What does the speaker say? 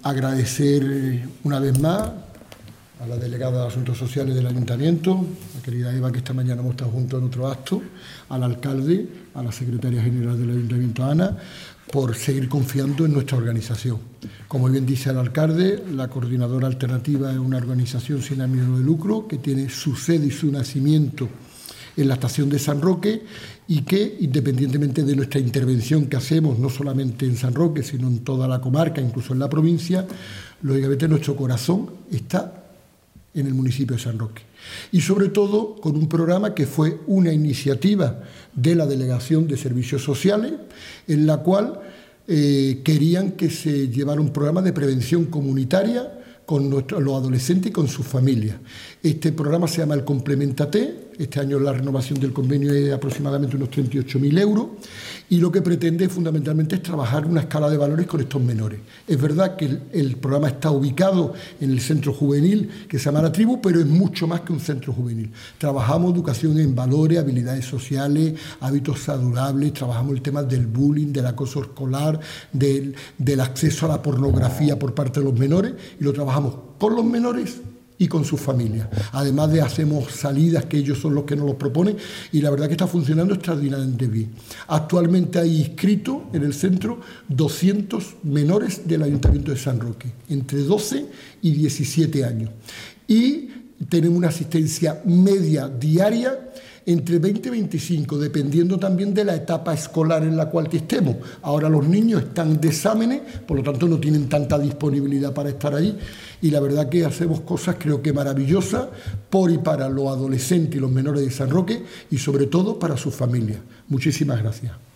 Agradecer una vez más a la delegada de Asuntos Sociales del Ayuntamiento, la querida Eva, que esta mañana hemos estado juntos en otro acto, al alcalde, a la secretaria general del Ayuntamiento, Ana, por seguir confiando en nuestra organización. Como bien dice el alcalde, la Coordinadora Alternativa es una organización sin ánimo de lucro que tiene su sede y su nacimiento en la estación de San Roque y que, independientemente de nuestra intervención que hacemos, no solamente en San Roque, sino en toda la comarca, incluso en la provincia, lógicamente nuestro corazón está en el municipio de San Roque. Y sobre todo con un programa que fue una iniciativa de la Delegación de Servicios Sociales, en la cual querían que se llevara un programa de prevención comunitaria con los adolescentes y con sus familias. Este programa se llama el Complementate. Este año la renovación del convenio es de aproximadamente unos 38.000 euros y lo que pretende fundamentalmente es trabajar una escala de valores con estos menores. Es verdad que el programa está ubicado en el centro juvenil que se llama La Tribu, pero es mucho más que un centro juvenil. Trabajamos educación en valores, habilidades sociales, hábitos saludables, trabajamos el tema del bullying, del acoso escolar, del acceso a la pornografía por parte de los menores y lo trabajamos con los menores y con sus familias. Además hacemos salidas que ellos son los que nos los proponen y la verdad que está funcionando extraordinariamente bien. Actualmente hay inscritos en el centro 200 menores del Ayuntamiento de San Roque, entre 12 y 17 años. Y tenemos una asistencia media diaria entre 20 y 25, dependiendo también de la etapa escolar en la cual estemos. Ahora los niños están de exámenes, por lo tanto no tienen tanta disponibilidad para estar ahí y la verdad que hacemos cosas creo que maravillosas por y para los adolescentes y los menores de San Roque y sobre todo para sus familias. Muchísimas gracias.